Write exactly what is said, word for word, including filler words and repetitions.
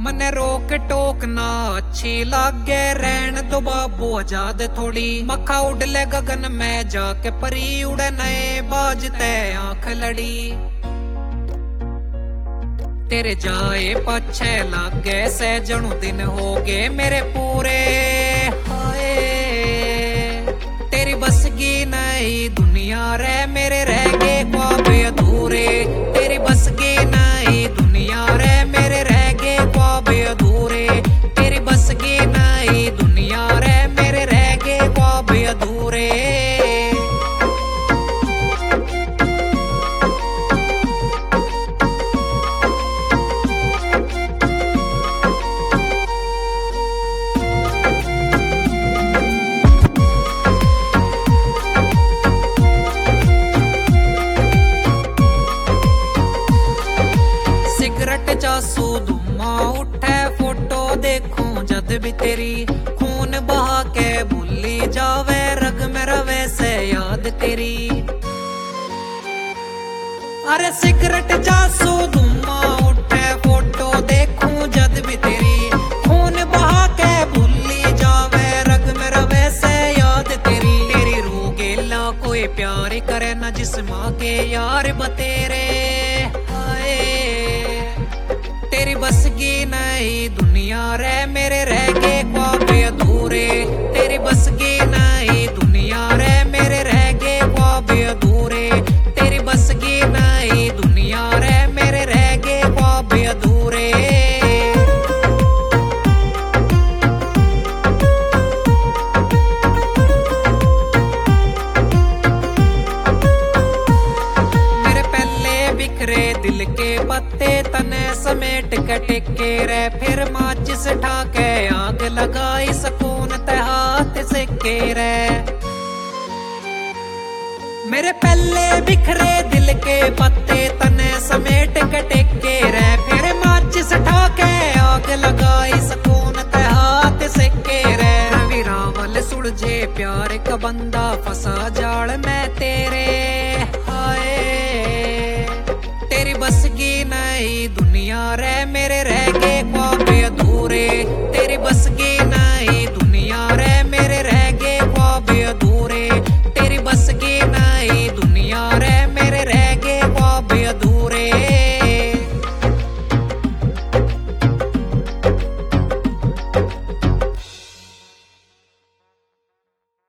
मने रोक टोक ना अच्छी लागे, रहन दो बाबू आजाद थोड़ी। मक्खा उड़ले गगन में जाके परी उड़े नए बाजते आंख लड़ी। तेरे जाए पछे लागे से जणु दिन हो गए मेरे पूरे। हाय तेरी बस की नई दुनिया रे, मेरे रह गए ख्वाब अधूरे। तेरी बस की नई दुनिया रे, मेरे रह गए ख्वाब अधूरे। तेरी बस की नई दुनिया रे, मेरे रह गए ख्वाब अधूरे। सिगरेट चासू धुआं उठे, फोटो देखूं जद भी तेरी। खून बहा के भूली जावे, रग में रवे से याद तेरी। अरे सिगरेट चासू धुआं उठे, फोटो देखूं जद भी तेरी। खून बहा के भूली जावे, रग में रवे से याद तेरी। तेरी रूह गेला कोई प्यार करे ना, जिस्मां के यार बतेरे। तेरी बस की नई दुनिया रे, मेरे रह गए ख्वाब अधूरे। तेरी बस की नई दुनिया रे, मेरे रह गए ख्वाब अधूरे। तेरी बस की नई दुनिया रे, मेरे रह गए ख्वाब अधूरे। मेरे पहले बिखरे दिल के पत्ते तने समेट के टिके रे। फिर माचिस ठाके आग लगाई, सुकून ते हाथ सेके रे। मेरे पहले बिखरे दिल के पत्ते तने समेट के टिके रे। फिर माचिस ठाके आग लगाई, सुकून ते हाथ सेके रे। रवि रावल सुलझे प्यार का बंदा, फंसा जाल में तेरे। हाय तेरी बस की नई दुनिया रे, मेरे रह गए ख्वाब अधूरे। तेरी बस की